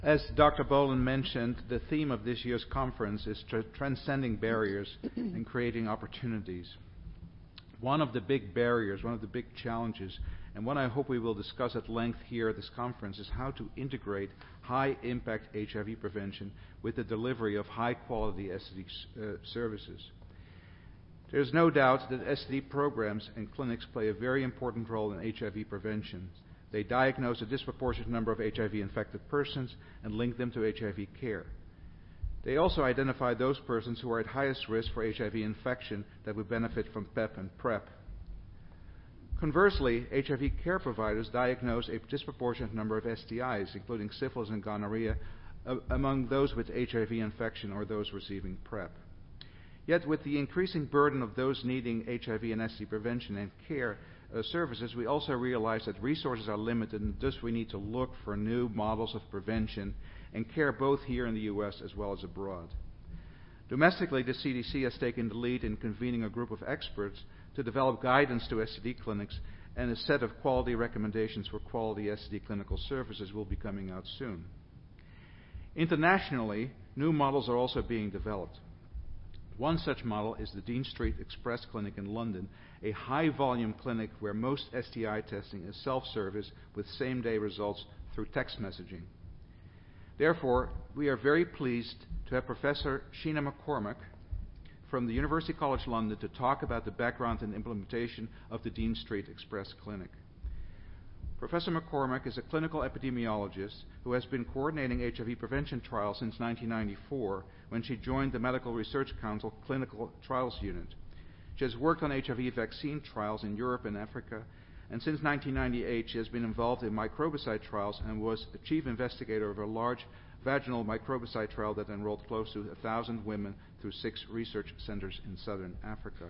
As Dr. Boland mentioned, the theme of this year's conference is transcending barriers and creating opportunities. One of the big barriers, one of the big challenges, and one I hope we will discuss at length here at this conference, is how to integrate high-impact HIV prevention with the delivery of high-quality STD services. There's no doubt that STD programs and clinics play a very important role in HIV prevention. They diagnose a disproportionate number of HIV-infected persons and link them to HIV care. They also identify those persons who are at highest risk for HIV infection that would benefit from PEP and PrEP. Conversely, HIV care providers diagnose a disproportionate number of STIs, including syphilis and gonorrhea, among those with HIV infection or those receiving PrEP. Yet, with the increasing burden of those needing HIV and STD prevention and care services, we also realize that resources are limited, and thus we need to look for new models of prevention and care both here in the U.S. as well as abroad. Domestically, the CDC has taken the lead in convening a group of experts to develop guidance to STD clinics, and a set of quality recommendations for quality STD clinical services will be coming out soon. Internationally, new models are also being developed. One such model is the Dean Street Express Clinic in London, a high-volume clinic where most STI testing is self-service with same-day results through text messaging. Therefore, we are very pleased to have Professor Sheena McCormack from the University College London to talk about the background and implementation of the Dean Street Express Clinic. Professor McCormack is a clinical epidemiologist who has been coordinating HIV prevention trials since 1994, when she joined the Medical Research Council Clinical Trials Unit. She has worked on HIV vaccine trials in Europe and Africa, and since 1998 she has been involved in microbicide trials and was the chief investigator of a large vaginal microbicide trial that enrolled close to 1,000 women through 6 research centers in southern Africa.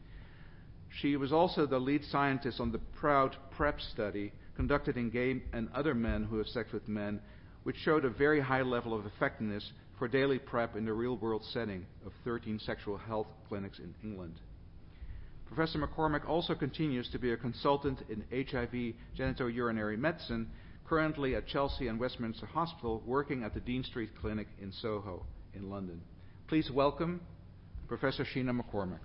She was also the lead scientist on the PROUD PrEP study conducted in gay and other men who have sex with men, which showed a very high level of effectiveness for daily PrEP in the real-world setting of 13 sexual health clinics in England. Professor McCormack also continues to be a consultant in HIV genitourinary medicine, currently at Chelsea and Westminster Hospital, working at the Dean Street Clinic in Soho in London. Please welcome Professor Sheena McCormack.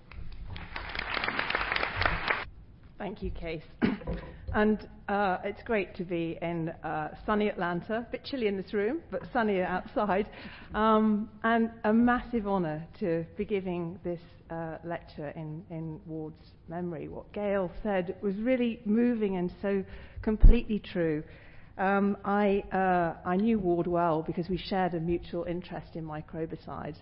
Thank you, Kees. And it's great to be in sunny Atlanta, a bit chilly in this room, but sunny outside. And a massive honour to be giving this lecture in Ward's memory. What Gail said was really moving and so completely true. I knew Ward well because we shared a mutual interest in microbicides.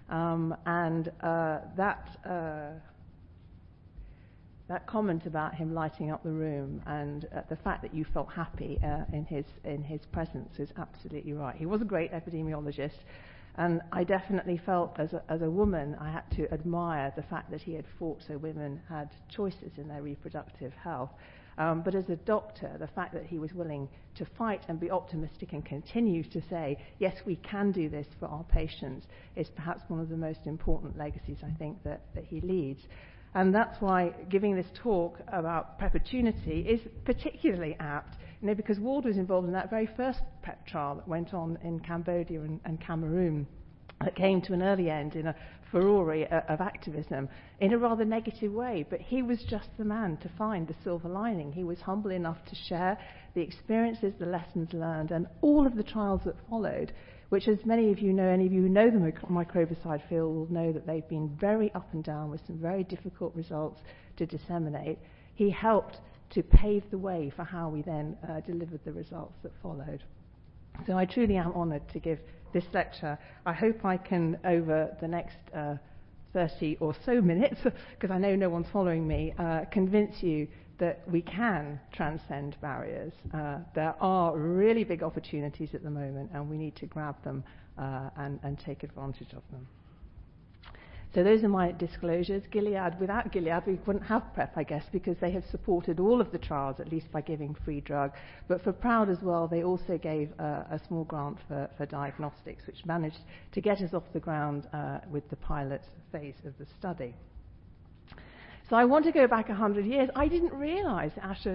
That comment about him lighting up the room and the fact that you felt happy in his presence is absolutely right. He was a great epidemiologist, and I definitely felt as a woman I had to admire the fact that he had fought so women had choices in their reproductive health. But as a doctor, the fact that he was willing to fight and be optimistic and continue to say, yes, we can do this for our patients, is perhaps one of the most important legacies I think that he leads. And that's why giving this talk about PrEPportunity is particularly apt, because Ward was involved in that very first PrEP trial that went on in Cambodia and Cameroon, that came to an early end in a furore of activism in a rather negative way. But he was just the man to find the silver lining. He was humble enough to share the experiences, the lessons learned, and all of the trials that followed, which, as many of you know, any of you who know the microbicide field will know that they've been very up and down with some very difficult results to disseminate. He helped to pave the way for how we then delivered the results that followed. So I truly am honoured to give this lecture. I hope I can, over the next 30 or so minutes, because I know no one's following me, convince you that we can transcend barriers. There are really big opportunities at the moment, and we need to grab them and take advantage of them. So those are my disclosures. Gilead, without Gilead, we wouldn't have PrEP, I guess, because they have supported all of the trials, at least by giving free drug. But for PROUD as well, they also gave a small grant for diagnostics, which managed to get us off the ground with the pilot phase of the study. So I want to go back 100 years. I didn't realise Asher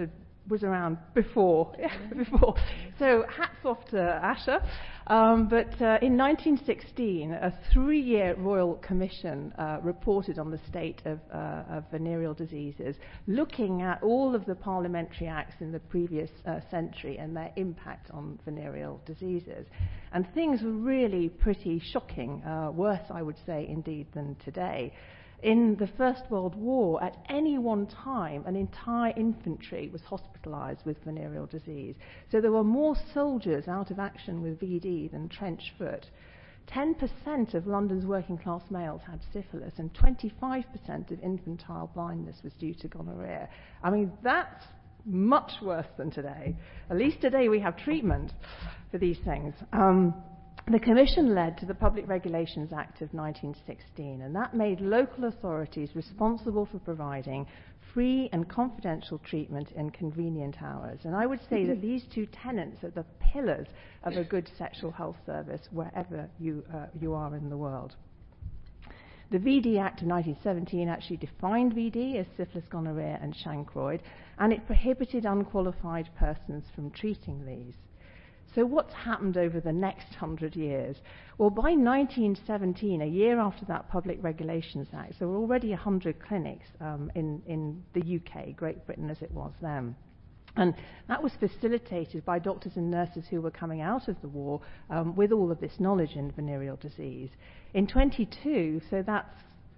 was around before. before. So hats off to Asher. But in 1916, a 3-year Royal Commission reported on the state of venereal diseases, looking at all of the parliamentary acts in the previous century and their impact on venereal diseases. And things were really pretty shocking, worse, I would say, indeed, than today. In the First World War, at any one time, an entire infantry was hospitalised with venereal disease. So there were more soldiers out of action with VD than trench foot. 10% of London's working class males had syphilis, and 25% of infantile blindness was due to gonorrhea. I mean, that's much worse than today. At least today we have treatment for these things. The Commission led to the Public Regulations Act of 1916, and that made local authorities responsible for providing free and confidential treatment in convenient hours. And I would say that these two tenets are the pillars of a good sexual health service wherever you are in the world. The VD Act of 1917 actually defined VD as syphilis, gonorrhea and chancroid, and it prohibited unqualified persons from treating these. So what's happened over the next 100 years? Well, by 1917, a year after that Public Regulations Act, there were already 100 clinics in the UK, Great Britain as it was then. And that was facilitated by doctors and nurses who were coming out of the war with all of this knowledge in venereal disease. In 22, so that's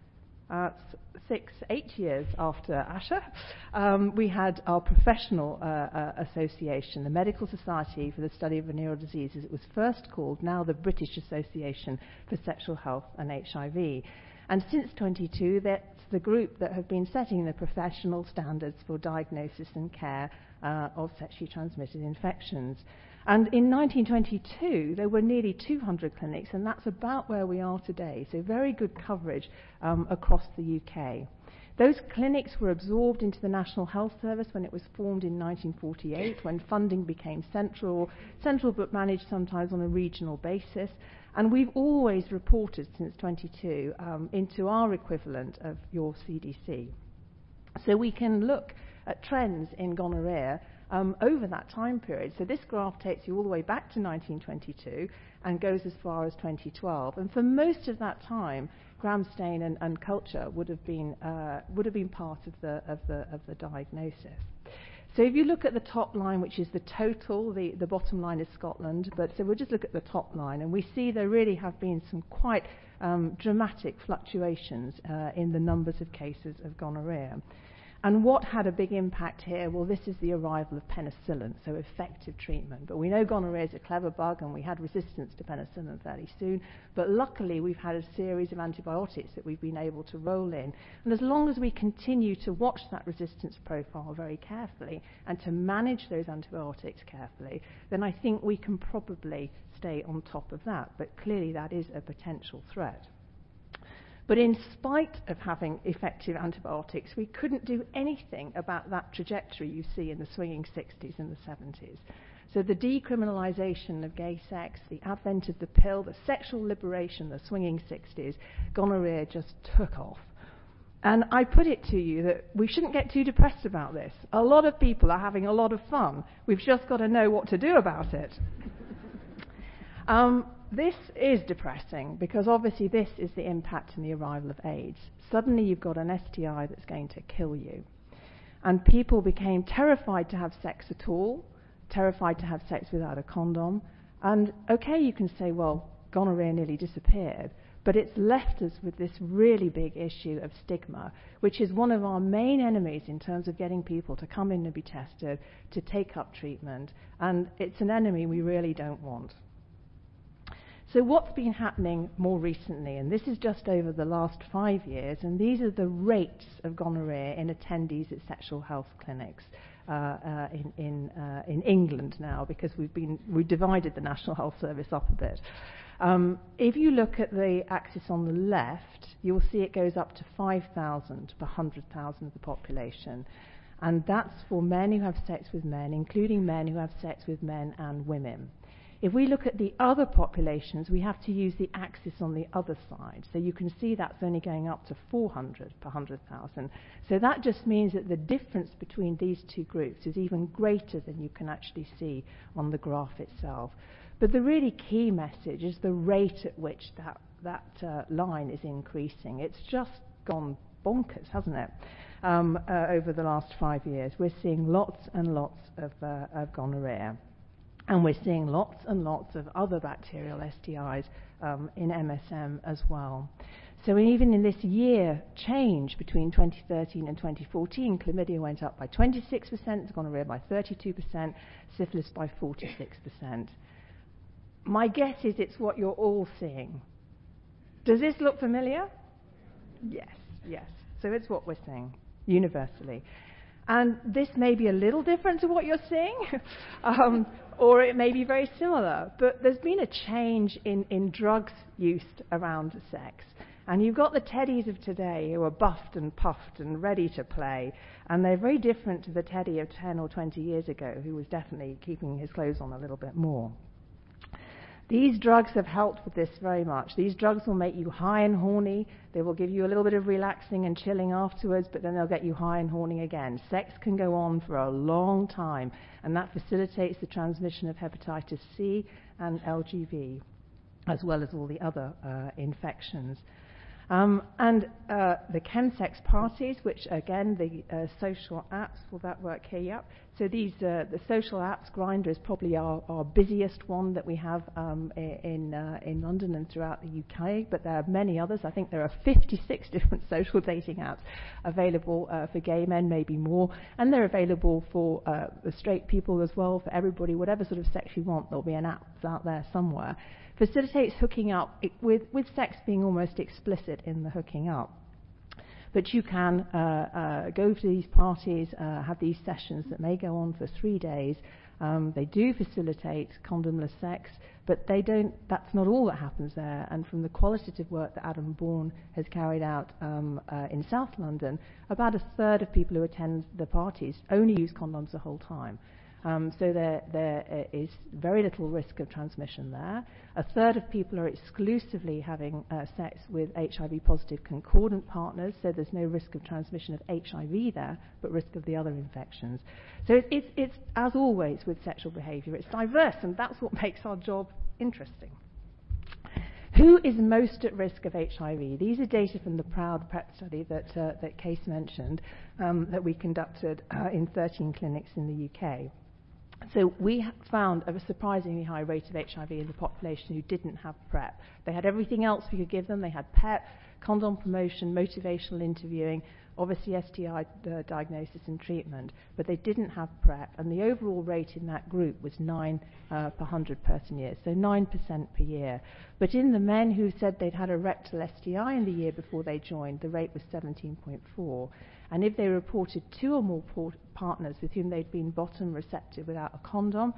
8 years after Asher, we had our professional association, the Medical Society for the Study of Venereal Diseases. It was first called, now the British Association for Sexual Health and HIV. And since 22, that's the group that have been setting the professional standards for diagnosis and care of sexually transmitted infections. And in 1922, there were nearly 200 clinics, and that's about where we are today. So very good coverage across the UK. Those clinics were absorbed into the National Health Service when it was formed in 1948, when funding became central but managed sometimes on a regional basis. And we've always reported since 22 into our equivalent of your CDC. So we can look at trends in gonorrhea over that time period. So this graph takes you all the way back to 1922 and goes as far as 2012. And for most of that time, gram stain and culture would have been part of the diagnosis. So if you look at the top line, which is the total, the bottom line is Scotland, but so we'll just look at the top line, and we see there really have been some quite dramatic fluctuations in the numbers of cases of gonorrhea. And what had a big impact here? Well, this is the arrival of penicillin, so effective treatment. But we know gonorrhea is a clever bug, and we had resistance to penicillin fairly soon. But luckily, we've had a series of antibiotics that we've been able to roll in. And as long as we continue to watch that resistance profile very carefully and to manage those antibiotics carefully, then I think we can probably stay on top of that. But clearly, that is a potential threat. But in spite of having effective antibiotics, we couldn't do anything about that trajectory you see in the swinging 60s and the 70s. So the decriminalisation of gay sex, the advent of the pill, the sexual liberation, the swinging 60s, gonorrhea just took off. And I put it to you that we shouldn't get too depressed about this. A lot of people are having a lot of fun. We've just got to know what to do about it. This is depressing because obviously this is the impact and the arrival of AIDS. Suddenly you've got an STI that's going to kill you. And people became terrified to have sex at all, terrified to have sex without a condom. And okay, you can say, well, gonorrhea nearly disappeared, but it's left us with this really big issue of stigma, which is one of our main enemies in terms of getting people to come in and be tested, to take up treatment. And it's an enemy we really don't want. So what's been happening more recently, and this is just over the last 5 years, and these are the rates of gonorrhea in attendees at sexual health clinics in England now, because we've divided the National Health Service up a bit. If you look at the axis on the left, you'll see it goes up to 5,000 per 100,000 of the population. And that's for men who have sex with men, including men who have sex with men and women. If we look at the other populations, we have to use the axis on the other side. So you can see that's only going up to 400 per 100,000. So that just means that the difference between these two groups is even greater than you can actually see on the graph itself. But the really key message is the rate at which that line is increasing. It's just gone bonkers, hasn't it? Over the last 5 years, we're seeing lots and lots of gonorrhea. And we're seeing lots and lots of other bacterial STIs in MSM as well. So even in this year change between 2013 and 2014, chlamydia went up by 26%, gonorrhea by 32%, syphilis by 46%. My guess is it's what you're all seeing. Does this look familiar? Yes, yes. So it's what we're seeing universally. And this may be a little different to what you're seeing, or it may be very similar. But there's been a change in drugs used around sex. And you've got the teddies of today who are buffed and puffed and ready to play. And they're very different to the teddy of 10 or 20 years ago, who was definitely keeping his clothes on a little bit more. These drugs have helped with this very much. These drugs will make you high and horny. They will give you a little bit of relaxing and chilling afterwards, but then they'll get you high and horny again. Sex can go on for a long time, and that facilitates the transmission of hepatitis C and LGV, as well as all the other infections. And the chemsex parties, which again, the social apps, will that work here? Yep. So these, the social apps, Grindr is probably our busiest one that we have in London and throughout the UK, but there are many others. I think there are 56 different social dating apps available for gay men, maybe more, and they're available for the straight people as well, for everybody, whatever sort of sex you want, there'll be an app out there somewhere. Facilitates hooking up, with sex being almost explicit in the hooking up. But you can go to these parties, have these sessions that may go on for 3 days. They do facilitate condomless sex, but they don't. That's not all that happens there. And from the qualitative work that Adam Bourne has carried out in South London, about a third of people who attend the parties only use condoms the whole time. So there is very little risk of transmission there. A third of people are exclusively having sex with HIV-positive concordant partners, so there's no risk of transmission of HIV there, but risk of the other infections. So it's as always with sexual behaviour, it's diverse, and that's what makes our job interesting. Who is most at risk of HIV? These are data from the PROUD PrEP study that Case mentioned, that we conducted in 13 clinics in the UK. So we found a surprisingly high rate of HIV in the population who didn't have PrEP. They had everything else we could give them. They had PEP, condom promotion, motivational interviewing, obviously STI diagnosis and treatment, but they didn't have PrEP, and the overall rate in that group was 9 per 100 person years, so 9% per year. But in the men who said they'd had a rectal STI in the year before they joined, the rate was 17.4. And if they reported 2 or more partners with whom they'd been bottom receptive without a condom,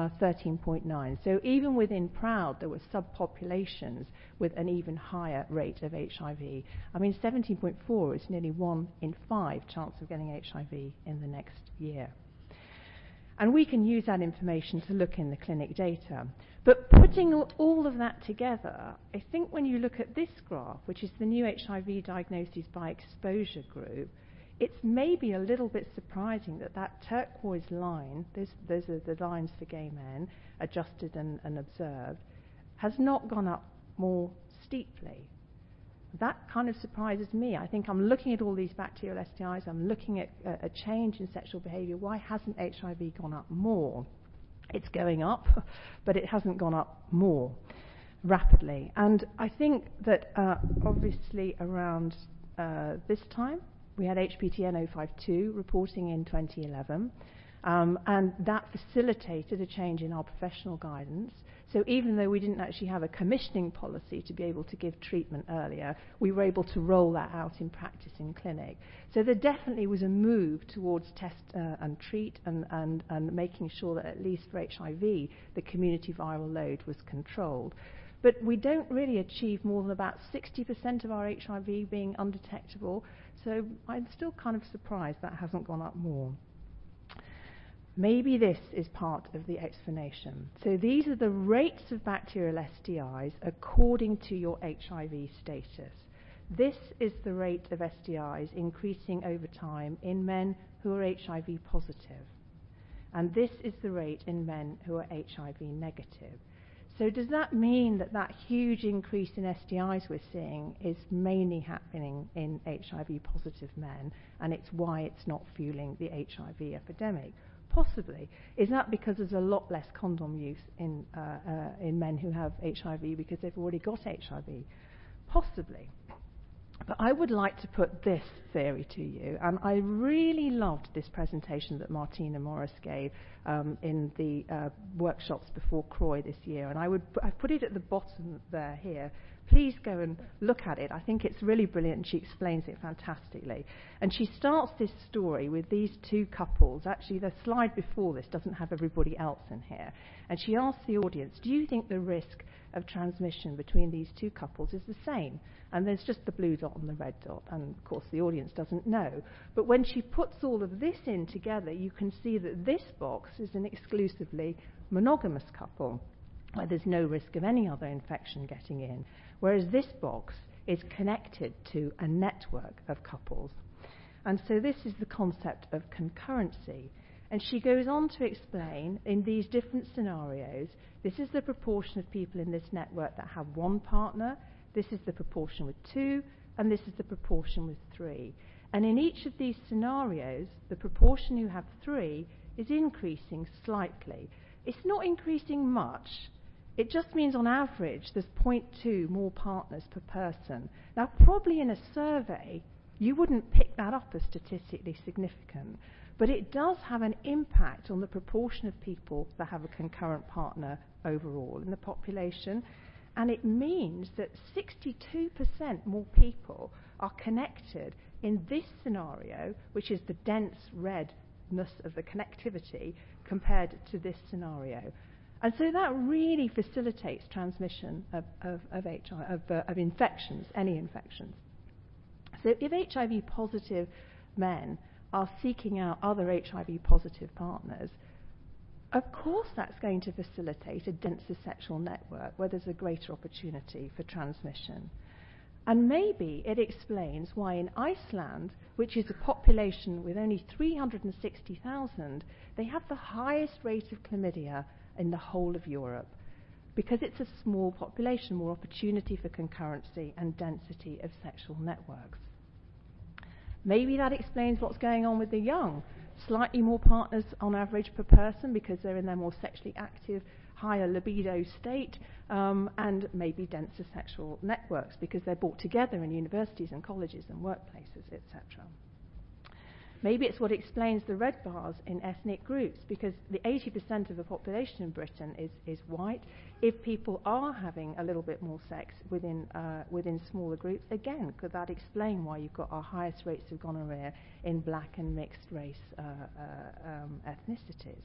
13.9. So even within PROUD, there were subpopulations with an even higher rate of HIV. I mean, 17.4 is nearly 1 in 5 chance of getting HIV in the next year. And we can use that information to look in the clinic data. But putting all of that together, I think when you look at this graph, which is the new HIV diagnoses by exposure group, it's maybe a little bit surprising that that turquoise line, those are the lines for gay men, adjusted and observed, has not gone up more steeply. That kind of surprises me. I think I'm looking at all these bacterial STIs, I'm looking at a change in sexual behaviour. Why hasn't HIV gone up more? It's going up, but it hasn't gone up more rapidly. And I think that obviously around this time, we had HPTN 052 reporting in 2011, and that facilitated a change in our professional guidance. So even though we didn't actually have a commissioning policy to be able to give treatment earlier, we were able to roll that out in practice in clinic. So there definitely was a move towards test and treat and making sure that at least for HIV, the community viral load was controlled. But we don't really achieve more than about 60% of our HIV being undetectable, so I'm still kind of surprised that hasn't gone up more. maybe this is part of the explanation. So these are the rates of bacterial STIs according to your HIV status. This is the rate of STIs increasing over time in men who are HIV positive. And this is the rate in men who are HIV negative. So does that mean that that huge increase in STIs we're seeing is mainly happening in HIV positive men, and it's why it's not fueling the HIV epidemic? Possibly. Is that because there's a lot less condom use in men who have HIV because they've already got HIV? Possibly. But I would like to put this theory to you, and I really loved this presentation that Martina Morris gave in the workshops before CROI this year, and I've put it at the bottom there here. Please go and look at it. I think it's really brilliant, and she explains it fantastically. And she starts this story with these two couples. Actually, the slide before this doesn't have everybody else in here. And she asks the audience, do you think the risk of transmission between these two couples is the same? And there's just the blue dot and the red dot, and of course the audience doesn't know. But when she puts all of this in together, you can see that this box is an exclusively monogamous couple, where there's no risk of any other infection getting in, whereas this box is connected to a network of couples. And so this is the concept of concurrency. And she goes on to explain, in these different scenarios, this is the proportion of people in this network that have one partner, this is the proportion with two, and this is the proportion with three. And in each of these scenarios, the proportion who have three is increasing slightly. It's not increasing much. It just means on average there's 0.2 more partners per person. Now, probably in a survey, you wouldn't pick that up as statistically significant, but it does have an impact on the proportion of people that have a concurrent partner overall in the population. And it means that 62% more people are connected in this scenario, which is the dense redness of the connectivity, compared to this scenario. And so that really facilitates transmission of infections, any infections. So if HIV positive men are seeking out other HIV positive partners, of course that's going to facilitate a denser sexual network where there's a greater opportunity for transmission. And maybe it explains why in Iceland, which is a population with only 360,000, they have the highest rate of chlamydia in the whole of Europe, because it's a small population, more opportunity for concurrency and density of sexual networks. Maybe that explains what's going on with the young. Slightly more partners on average per person because they're in their more sexually active, higher libido state, and maybe denser sexual networks because they're brought together in universities and colleges and workplaces, etc. Maybe it's what explains the red bars in ethnic groups, because the 80% of the population in Britain is white. If people are having a little bit more sex within smaller groups, again, could that explain why you've got our highest rates of gonorrhea in black and mixed race ethnicities?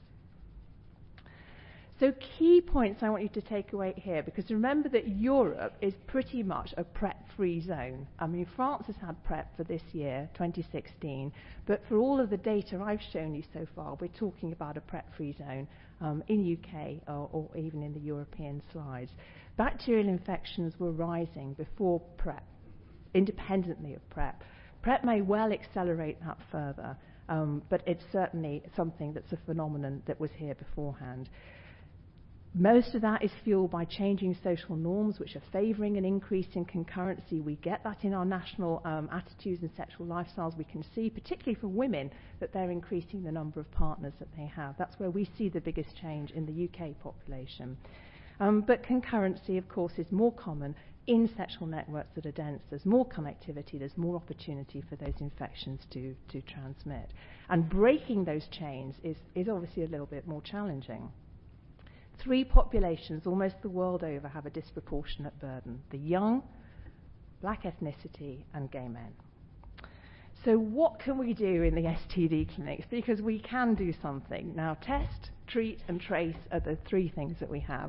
So key points I want you to take away here, because remember that Europe is pretty much a PrEP-free zone. I mean, France has had PrEP for this year, 2016, but for all of the data I've shown you so far, we're talking about a PrEP-free zone in UK or even in the European slides. Bacterial infections were rising before PrEP, independently of PrEP. PrEP may well accelerate that further, but it's certainly something that's a phenomenon that was here beforehand. Most of that is fueled by changing social norms, which are favouring an increase in concurrency. We get that in our national attitudes and sexual lifestyles. We can see, particularly for women, that they're increasing the number of partners that they have. That's where we see the biggest change in the UK population. But concurrency, of course, is more common in sexual networks that are dense. There's more connectivity, there's more opportunity for those infections to transmit. And breaking those chains is obviously a little bit more challenging. 3 populations almost the world over have a disproportionate burden: the young, black ethnicity, and gay men. So what can we do in the STD clinics? Because we can do something. Now, test, treat, and trace are the 3 things that we have.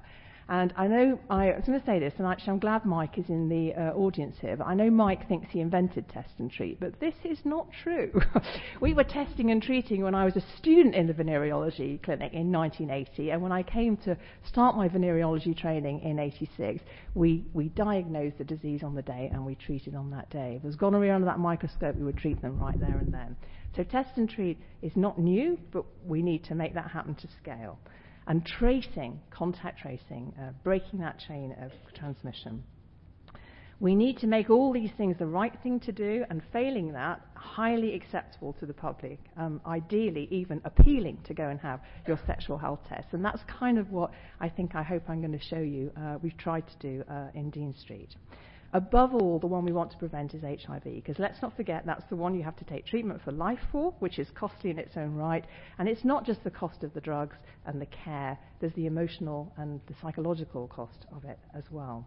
And I know, I was going to say this, and actually I'm glad Mike is in the audience here, but I know Mike thinks he invented test and treat, but this is not true. We were testing and treating when I was a student in the venereology clinic in 1980, and when I came to start my venereology training in 86, we diagnosed the disease on the day and we treated on that day. If there was gonorrhea under that microscope, we would treat them right there and then. So test and treat is not new, but we need to make that happen to scale. And tracing, contact tracing, breaking that chain of transmission. We need to make all these things the right thing to do, and failing that, highly acceptable to the public, ideally even appealing to go and have your sexual health test. And that's kind of what I hope I'm going to show you we've tried to do in Dean Street. Above all, the one we want to prevent is HIV, because let's not forget that's the one you have to take treatment for life for, which is costly in its own right. And it's not just the cost of the drugs and the care, there's the emotional and the psychological cost of it as well.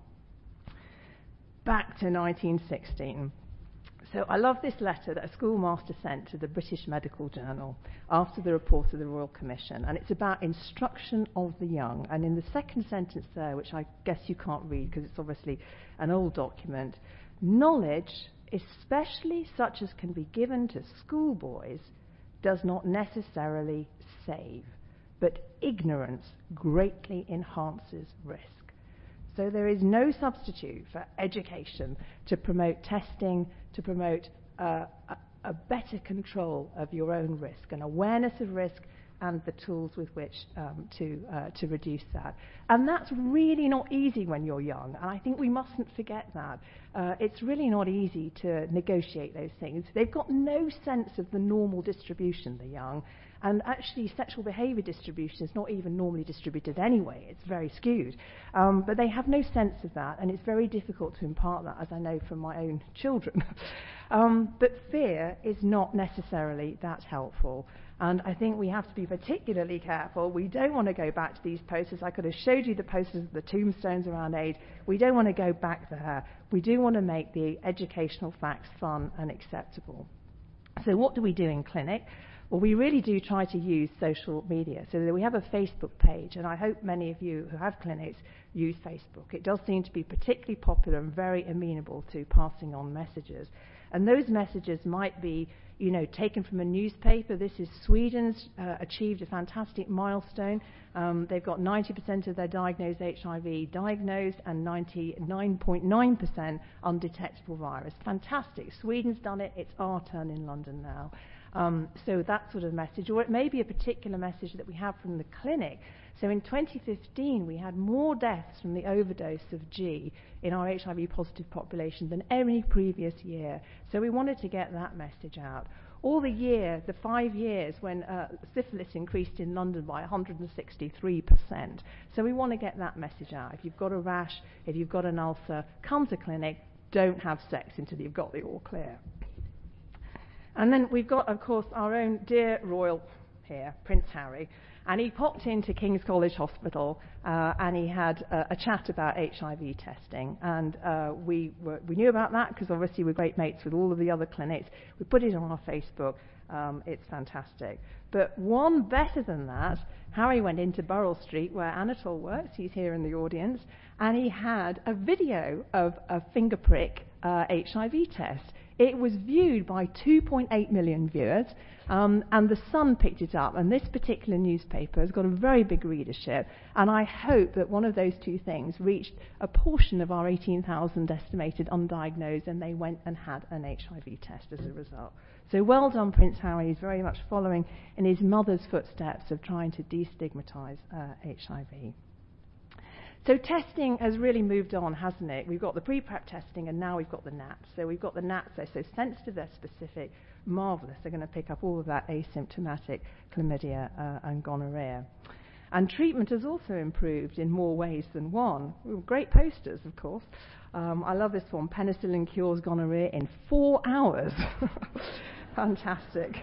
Back to 1916. So I love this letter that a schoolmaster sent to the British Medical Journal after the report of the Royal Commission, and it's about instruction of the young. And in the second sentence there, which I guess you can't read because it's obviously an old document, knowledge, especially such as can be given to schoolboys, does not necessarily save, but ignorance greatly enhances risk. So there is no substitute for education to promote testing, to promote a better control of your own risk, an awareness of risk, and the tools with which to reduce that. And that's really not easy when you're young, and I think we mustn't forget that. It's really not easy to negotiate those things. They've got no sense of the normal distribution, the young, and actually sexual behaviour distribution is not even normally distributed anyway. It's very skewed. But they have no sense of that, and it's very difficult to impart that, as I know from my own children. But fear is not necessarily that helpful. And I think we have to be particularly careful. We don't want to go back to these posters. I could have showed you the posters of the tombstones around AIDS. We don't want to go back there. We do want to make the educational facts fun and acceptable. So what do we do in clinic? Well, we really do try to use social media. So that we have a Facebook page, and I hope many of you who have clinics use Facebook. It does seem to be particularly popular and very amenable to passing on messages. And those messages might be, taken from a newspaper. This is Sweden's achieved a fantastic milestone. They've got 90% of their diagnosed HIV diagnosed and 99.9% undetectable virus. Fantastic. Sweden's done it. It's our turn in London now. So that sort of message, or it may be a particular message that we have from the clinic. So in 2015, we had more deaths from the overdose of G in our HIV positive population than any previous year. So we wanted to get that message out. Or the 5 years when syphilis increased in London by 163%. So we want to get that message out. If you've got a rash, if you've got an ulcer, come to clinic, don't have sex until you've got the all clear. And then we've got, of course, our own dear royal here, Prince Harry, and he popped into King's College Hospital and he had a chat about HIV testing, and we knew about that because obviously we're great mates with all of the other clinics. We put it on our Facebook. It's fantastic. But one better than that, Harry went into Burrell Street where Anatole works. He's here in the audience, and he had a video of a finger prick HIV test. It was viewed by 2.8 million viewers, and The Sun picked it up, and this particular newspaper has got a very big readership, and I hope that one of those two things reached a portion of our 18,000 estimated undiagnosed, and they went and had an HIV test as a result. So well done, Prince Harry. He's very much following in his mother's footsteps of trying to destigmatise HIV. So testing has really moved on, hasn't it? We've got the pre-prep testing, and now we've got the NAPs. So we've got the NAPs, they're so sensitive, they're specific, marvellous. They're going to pick up all of that asymptomatic chlamydia and gonorrhea. And treatment has also improved in more ways than one. Great posters, of course. I love this one. Penicillin cures gonorrhea in 4 hours. Fantastic.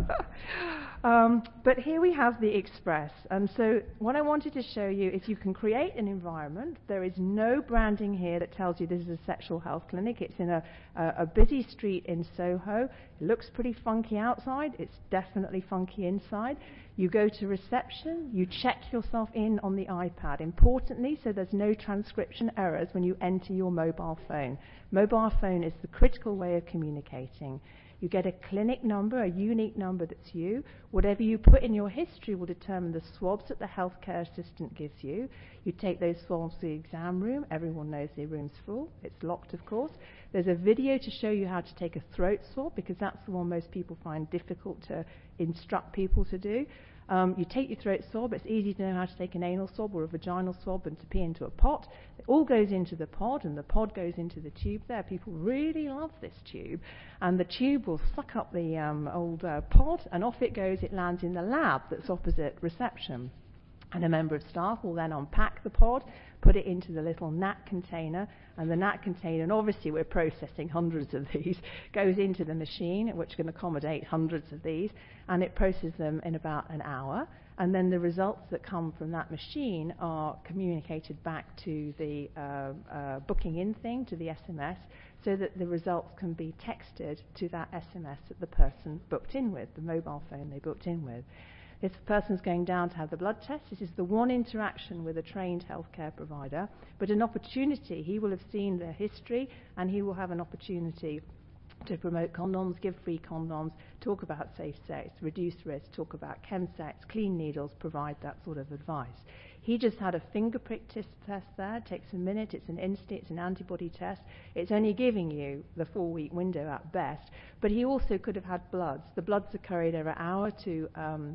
But here we have the Express. And so what I wanted to show you is you can create an environment. There is no branding here that tells you this is a sexual health clinic. It's in a busy street in Soho. It looks pretty funky outside. It's definitely funky inside. You go to reception. You check yourself in on the iPad. Importantly, so there's no transcription errors when you enter your mobile phone. Mobile phone is the critical way of communicating. You get a clinic number, a unique number that's you. Whatever you put in your history will determine the swabs that the healthcare assistant gives you. You take those swabs to the exam room. Everyone knows the room's full. It's locked, of course. There's a video to show you how to take a throat swab, because that's the one most people find difficult to instruct people to do. You take your throat swab. It's easy to know how to take an anal swab or a vaginal swab and to pee into a pot. It all goes into the pod, and the pod goes into the tube there. People really love this tube. And the tube will suck up the old pod, and off it goes. It lands in the lab that's opposite reception. And a member of staff will then unpack the pod, put it into the little NAT container, and the NAT container, and obviously we're processing hundreds of these, goes into the machine, which can accommodate hundreds of these, and it processes them in about an hour. And then the results that come from that machine are communicated back to the booking in thing, to the SMS, so that the results can be texted to that SMS that the person booked in with, the mobile phone they booked in with. If the person's going down to have the blood test, this is the one interaction with a trained healthcare provider, but an opportunity. He will have seen their history, and he will have an opportunity to promote condoms, give free condoms, talk about safe sex, reduce risk, talk about chemsex, clean needles, provide that sort of advice. He just had a finger prick test there. It takes a minute. It's an instant. It's an antibody test. It's only giving you the 4-week window at best. But he also could have had bloods. The bloods are carried over an hour to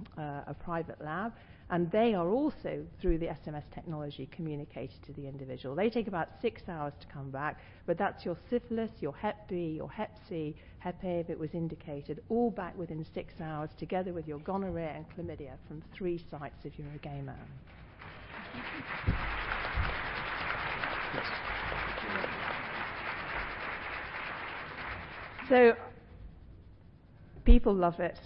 a private lab, and they are also, through the SMS technology, communicated to the individual. They take about 6 hours to come back, but that's your syphilis, your Hep B, your Hep C, Hep A if it was indicated, all back within 6 hours, together with your gonorrhea and chlamydia from 3 sites if you're a gay man. Yes. So people love it.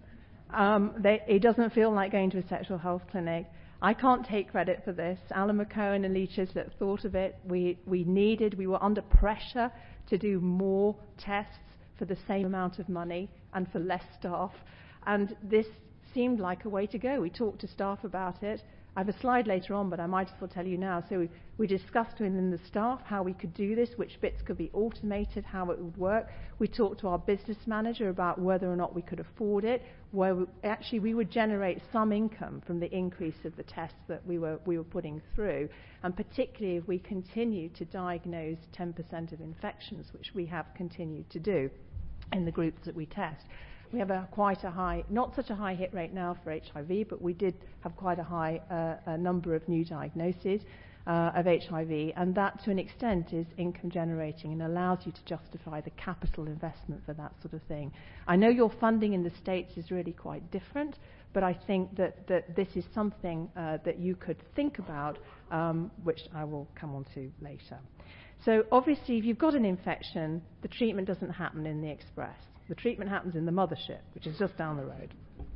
It doesn't feel like going to a sexual health clinic. I can't take credit for this. Alan McCohen and Lee Chislett thought of it. We were under pressure to do more tests for the same amount of money and for less staff. And this seemed like a way to go. We talked to staff about it. I have a slide later on, but I might as well tell you now. So we discussed within the staff how we could do this, which bits could be automated, how it would work. We talked to our business manager about whether or not we could afford it, where we would generate some income from the increase of the tests that we were putting through, and particularly if we continue to diagnose 10% of infections, which we have continued to do in the groups that we test. We have quite a high, not such a high hit rate now for HIV, but we did have quite a high number of new diagnoses of HIV, and that to an extent is income generating and allows you to justify the capital investment for that sort of thing. I know your funding in the States is really quite different, but I think that this is something that you could think about, which I will come on to later. So obviously if you've got an infection, the treatment doesn't happen in the Express. The treatment happens in the mothership, which is just down the road,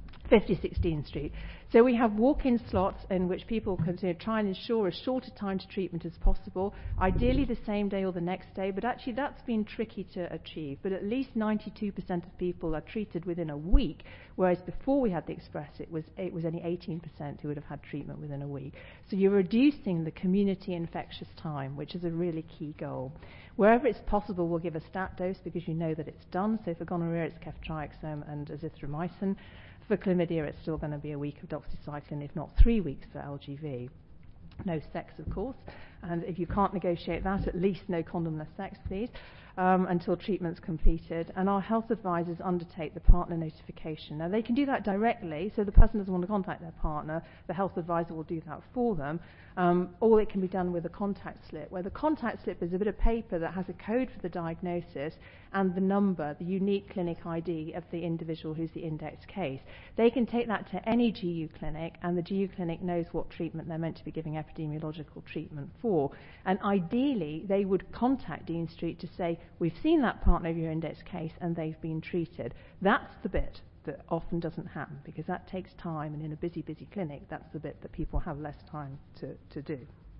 5016 Street. So we have walk-in slots in which people can try and ensure as short a time to treatment as possible, ideally the same day or the next day, but actually that's been tricky to achieve. But at least 92% of people are treated within a week, whereas before we had the Express, it was only 18% who would have had treatment within a week. So you're reducing the community infectious time, which is a really key goal. Wherever it's possible, we'll give a stat dose because you know that it's done. So for gonorrhea, it's ceftriaxone and azithromycin. For chlamydia, it's still going to be a week of doxycycline, if not 3 weeks for LGV. No sex, of course. And if you can't negotiate that, at least no condomless sex, please, until treatment's completed. And our health advisors undertake the partner notification. Now, they can do that directly, so the person doesn't want to contact their partner. The health advisor will do that for them. Or it can be done with a contact slip, where the contact slip is a bit of paper that has a code for the diagnosis and the number, the unique clinic ID of the individual who's the index case. They can take that to any GU clinic, and the GU clinic knows what treatment they're meant to be giving epidemiological treatment for. before. And ideally, they would contact Dean Street to say, we've seen that partner of your index case and they've been treated. That's the bit that often doesn't happen, because that takes time, and in a busy clinic, that's the bit that people have less time to do.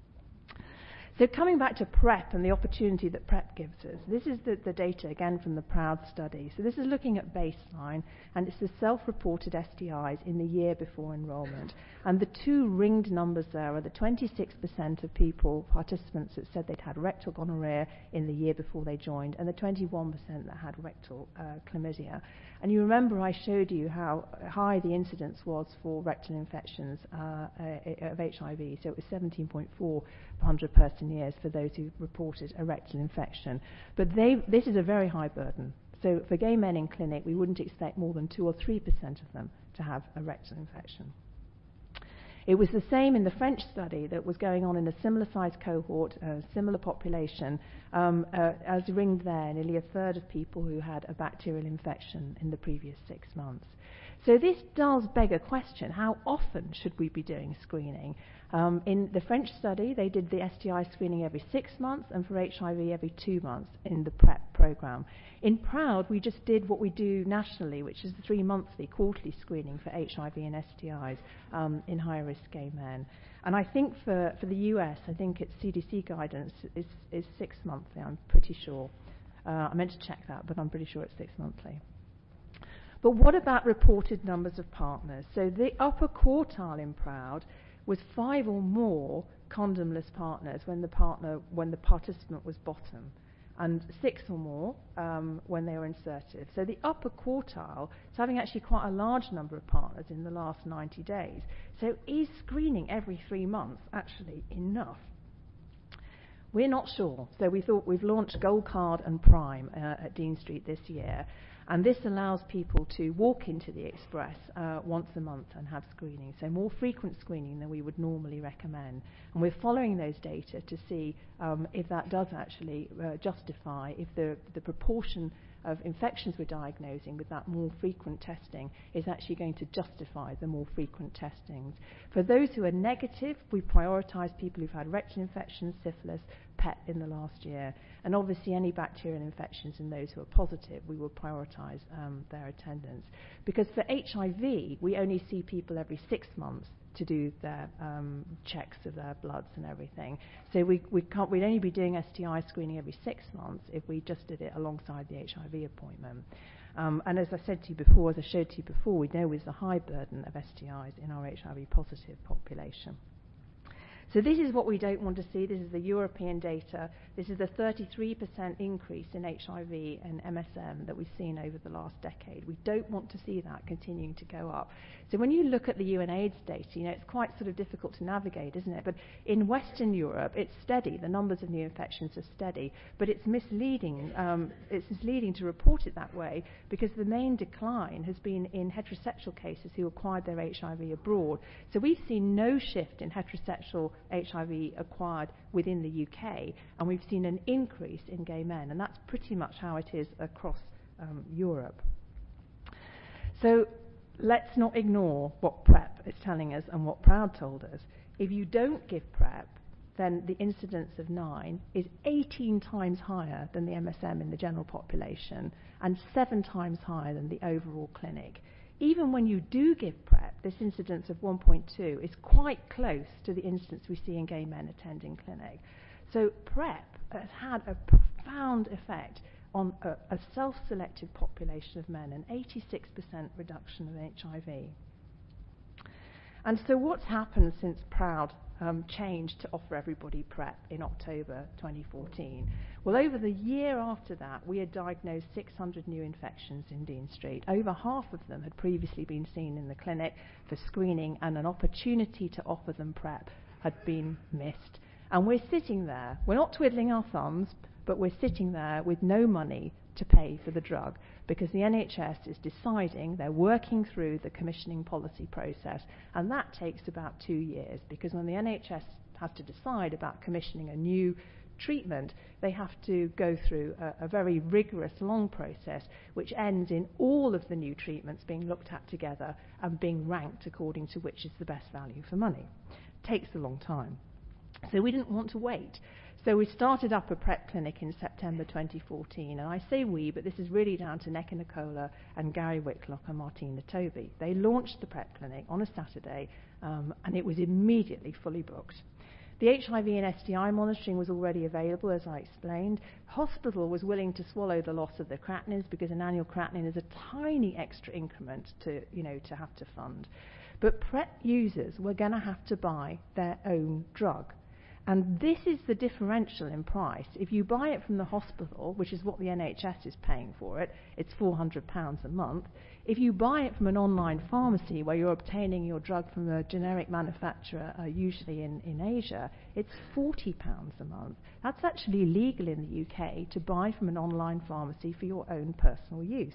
So coming back to PrEP and the opportunity that PrEP gives us, this is the data again from the PROUD study. So this is looking at baseline, and it's the self-reported STIs in the year before enrollment. And the two ringed numbers there are the 26% of participants that said they'd had rectal gonorrhea in the year before they joined, and the 21% that had rectal chlamydia. And you remember I showed you how high the incidence was for rectal infections of HIV. So it was 17.4 per 100 person years for those who reported a rectal infection. But this is a very high burden. So for gay men in clinic, we wouldn't expect more than 2 or 3% of them to have a rectal infection. It was the same in the French study that was going on in a similar size cohort, a similar population, as ringed there, nearly a third of people who had a bacterial infection in the previous 6 months. So this does beg a question: how often should we be doing screening? In the French study, they did the STI screening every 6 months, and for HIV every 2 months in the PrEP program. In PROUD, we just did what we do nationally, which is the 3-monthly quarterly screening for HIV and STIs in high-risk gay men. And I think for the US, I think it's CDC guidance is 6 monthly, I'm pretty sure. I meant to check that, but I'm pretty sure it's 6 monthly. But what about reported numbers of partners? So the upper quartile in PROUD was 5 or more condomless partners when the participant was bottom, and 6 or more when they were insertive. So the upper quartile is having actually quite a large number of partners in the last 90 days. So is screening every 3 months actually enough? We're not sure. So we thought we've launched Gold Card and Prime at Dean Street this year. And this allows people to walk into the Express once a month and have screening, so more frequent screening than we would normally recommend. And we're following those data to see if that does actually justify, if the proportion of infections we're diagnosing with that more frequent testing is actually going to justify the more frequent testings. For those who are negative, we prioritise people who've had rectal infections, syphilis, PEP in the last year. And obviously any bacterial infections in those who are positive, we will prioritise their attendance. Because for HIV, we only see people every 6 months to do their checks of their bloods and everything. So we'd only be doing STI screening every 6 months if we just did it alongside the HIV appointment. And as I said to you before, as I showed to you before, we know there's a high burden of STIs in our HIV positive population. So this is what we don't want to see. This is the European data. This is the 33% increase in HIV and MSM that we've seen over the last decade. We don't want to see that continuing to go up. So when you look at the UNAIDS data, it's quite sort of difficult to navigate, isn't it? But in Western Europe, it's steady. The numbers of new infections are steady. But it's misleading. It's misleading to report it that way, because the main decline has been in heterosexual cases who acquired their HIV abroad. So we've seen no shift in heterosexual HIV acquired within the UK, and we've seen an increase in gay men, and that's pretty much how it is across Europe. So let's not ignore what PrEP is telling us and what PROUD told us. If you don't give PrEP, then the incidence of 9 is 18 times higher than the MSM in the general population and 7 times higher than the overall clinic. Even when you do give PrEP, this incidence of 1.2 is quite close to the incidence we see in gay men attending clinic. So PrEP has had a profound effect on a self-selected population of men, an 86% reduction of HIV. And so what's happened since PROUD changed to offer everybody PrEP in October 2014? Well, over the year after that, we had diagnosed 600 new infections in Dean Street. Over half of them had previously been seen in the clinic for screening, and an opportunity to offer them PrEP had been missed. And we're sitting there, we're not twiddling our thumbs, but we're sitting there with no money to pay for the drug, because the NHS is deciding, they're working through the commissioning policy process, and that takes about 2 years, because when the NHS has to decide about commissioning a new treatment, they have to go through a very rigorous, long process, which ends in all of the new treatments being looked at together and being ranked according to which is the best value for money. It takes a long time. So we didn't want to wait. So we started up a PrEP clinic in September 2014. And I say we, but this is really down to Neca Nicola and Gary Whitlock and Martina Toby. They launched the PrEP clinic on a Saturday, and it was immediately fully booked. The HIV and STI monitoring was already available, as I explained. Hospital was willing to swallow the loss of the creatinines because an annual creatinine is a tiny extra increment to have to fund. But PrEP users were going to have to buy their own drug. And this is the differential in price. If you buy it from the hospital, which is what the NHS is paying for it, it's £400 a month. If you buy it from an online pharmacy where you're obtaining your drug from a generic manufacturer, usually in Asia, it's £40 a month. That's actually legal in the UK to buy from an online pharmacy for your own personal use.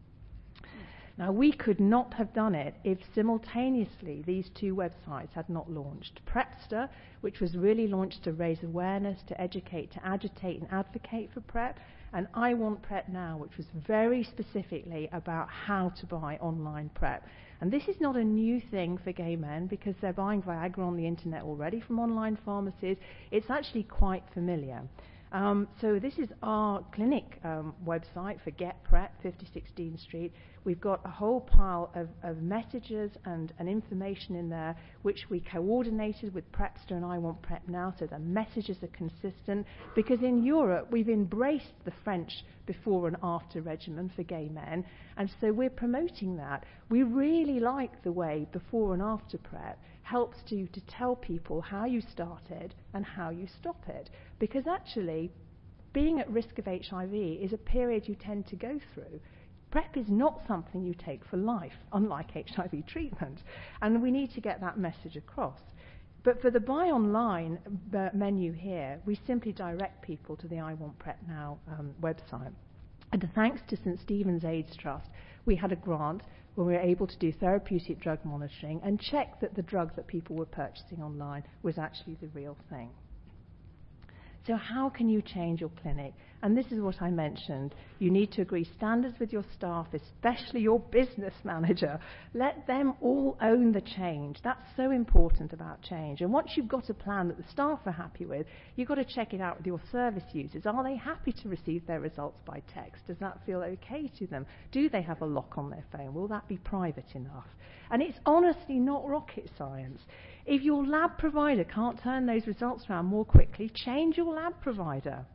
Now, we could not have done it if simultaneously these two websites had not launched. Prepster, which was really launched to raise awareness, to educate, to agitate and advocate for PrEP, and I Want PrEP Now, which was very specifically about how to buy online PrEP. And this is not a new thing for gay men because they're buying Viagra on the internet already from online pharmacies. It's actually quite familiar. So this is our clinic website for Get PrEP, 56 Dean Street. We've got a whole pile of messages and information in there which we coordinated with Prepster and I Want PrEP Now, so the messages are consistent, because in Europe we've embraced the French before and after regimen for gay men, and so we're promoting that. We really like the way before and after PrEP helps to tell people how you started and how you stop it, because actually being at risk of HIV is a period you tend to go through. PrEP is not something you take for life, unlike HIV treatment, and we need to get that message across. But for the buy online menu here, we simply direct people to the I Want PrEP Now website. And thanks to St Stephen's AIDS Trust, we had a grant where we were able to do therapeutic drug monitoring and check that the drug that people were purchasing online was actually the real thing. So how can you change your clinic? And this is what I mentioned. You need to agree standards with your staff, especially your business manager. Let them all own the change. That's so important about change. And once you've got a plan that the staff are happy with, you've got to check it out with your service users. Are they happy to receive their results by text? Does that feel okay to them? Do they have a lock on their phone? Will that be private enough? And it's honestly not rocket science. If your lab provider can't turn those results around more quickly, change your lab provider.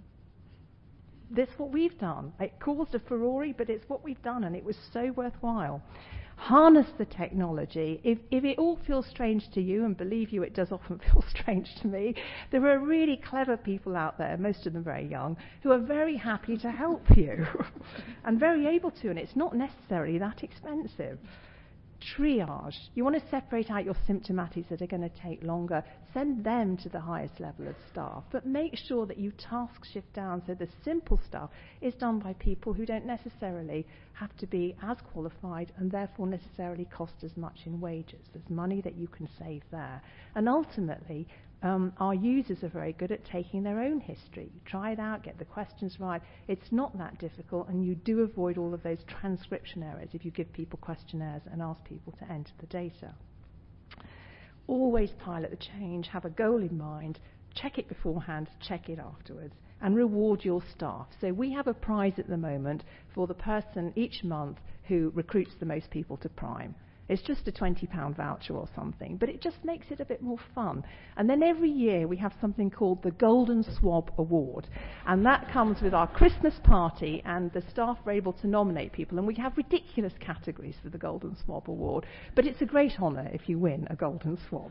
That's what we've done. It caused a furore, but it's what we've done, and it was so worthwhile. Harness the technology. If it all feels strange to you, and believe you, it does often feel strange to me, there are really clever people out there, most of them very young, who are very happy to help you and very able to, and it's not necessarily that expensive. Triage. You want to separate out your symptomatics that are going to take longer. Send them to the highest level of staff. But make sure that you task shift down so the simple stuff is done by people who don't necessarily have to be as qualified and therefore necessarily cost as much in wages. There's money that you can save there. And ultimately, our users are very good at taking their own history. Try it out, get the questions right. It's not that difficult, and you do avoid all of those transcription errors if you give people questionnaires and ask people to enter the data. Always pilot the change, have a goal in mind, check it beforehand, check it afterwards, and reward your staff. So we have a prize at the moment for the person each month who recruits the most people to Prime. It's just a £20 voucher or something, but it just makes it a bit more fun. And then every year we have something called the Golden Swab Award, and that comes with our Christmas party, and the staff are able to nominate people, and we have ridiculous categories for the Golden Swab Award, but it's a great honour if you win a Golden Swab.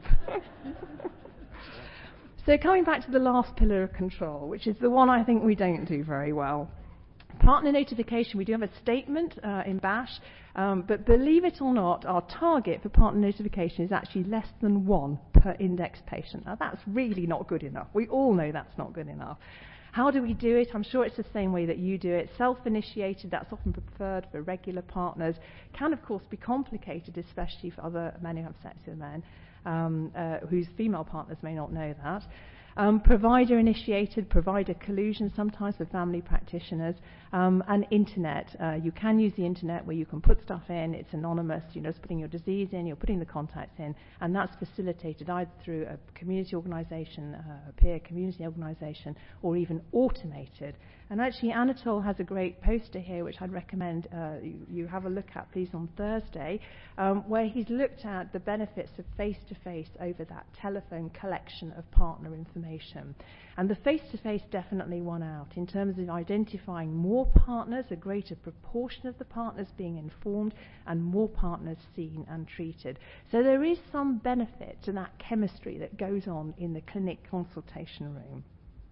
So coming back to the last pillar of control, which is the one I think we don't do very well. Partner notification, we do have a statement in BASH, but believe it or not, our target for partner notification is actually less than 1 per index patient. Now that's really not good enough. We all know that's not good enough. How do we do it? I'm sure it's the same way that you do it. Self-initiated, that's often preferred for regular partners. Can, of course, be complicated, especially for other men who have sex with men, whose female partners may not know that. Provider-initiated, provider collusion sometimes with family practitioners, and internet. You can use the internet where you can put stuff in, it's anonymous, just putting your disease in, you're putting the contacts in, and that's facilitated either through a community organisation, a peer community organisation, or even automated. And actually Anatole has a great poster here which I'd recommend you have a look at, please, on Thursday, where he's looked at the benefits of face-to-face over that telephone collection of partner information. And the face-to-face definitely won out in terms of identifying more partners, a greater proportion of the partners being informed, and more partners seen and treated. So there is some benefit to that chemistry that goes on in the clinic consultation room.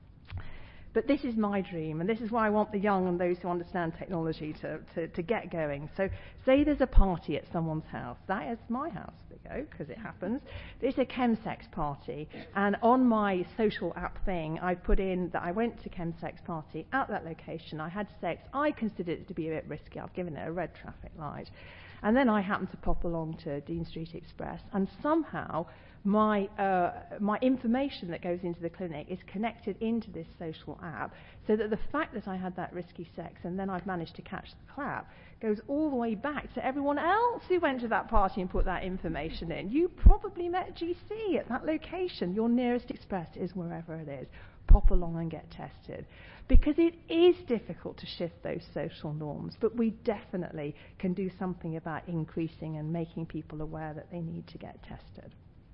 But this is my dream, and this is why I want the young and those who understand technology to get going. So say there's a party at someone's house. That is my house, there you go, because it happens. It's a chemsex party, and on my social app thing, I put in that I went to chemsex party at that location. I had sex. I considered it to be a bit risky. I've given it a red traffic light. And then I happened to pop along to Dean Street Express, and somehow my information that goes into the clinic is connected into this social app, so that the fact that I had that risky sex and then I've managed to catch the clap goes all the way back to everyone else who went to that party and put that information in. You probably met GC at that location. Your nearest Express is wherever it is. Pop along and get tested. Because it is difficult to shift those social norms, but we definitely can do something about increasing and making people aware that they need to get tested.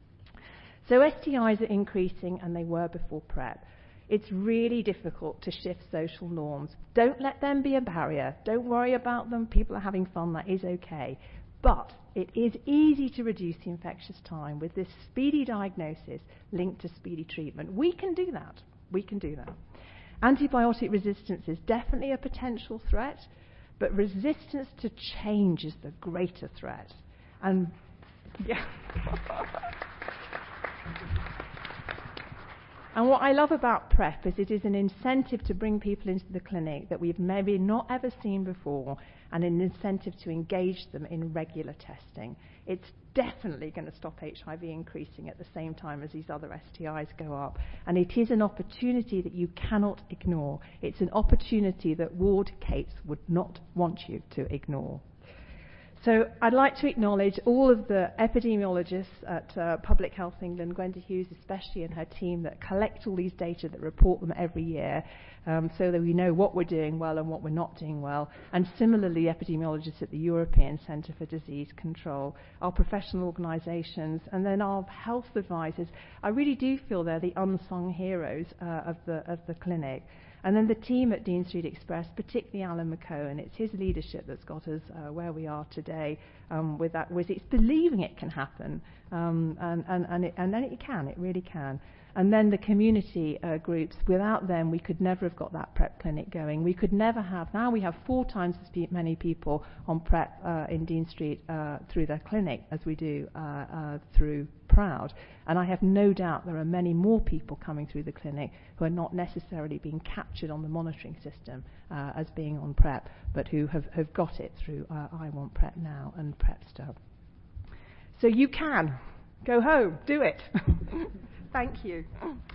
So STIs are increasing, and they were before PrEP. It's really difficult to shift social norms. Don't let them be a barrier. Don't worry about them. People are having fun. That is okay. But it is easy to reduce the infectious time with this speedy diagnosis linked to speedy treatment. We can do that. We can do that. Antibiotic resistance is definitely a potential threat, but resistance to change is the greater threat. And yeah. And what I love about PrEP is it is an incentive to bring people into the clinic that we've maybe not ever seen before, and an incentive to engage them in regular testing. It's definitely going to stop HIV increasing at the same time as these other STIs go up. And it is an opportunity that you cannot ignore. It's an opportunity that Ward Cates would not want you to ignore. So I'd like to acknowledge all of the epidemiologists at Public Health England, Gwenda Hughes especially, and her team that collect all these data, that report them every year, so that we know what we're doing well and what we're not doing well. And similarly, epidemiologists at the European Centre for Disease Control, our professional organisations, and then our health advisors. I really do feel they're the unsung heroes of the clinic. And then the team at Dean Street Express, particularly Alan McCohen, it's his leadership that's got us where we are today. With that, it's believing it can happen, and then it can, it really can. And then the community groups, without them we could never have got that PrEP clinic going. We could never have, now we have 4 times as many people on PrEP in Dean Street through their clinic as we do through Proud. And I have no doubt there are many more people coming through the clinic who are not necessarily being captured on the monitoring system as being on PrEP, but who have got it through I Want PrEP Now and PrEP Stub. So you can. Go home. Do it. Thank you.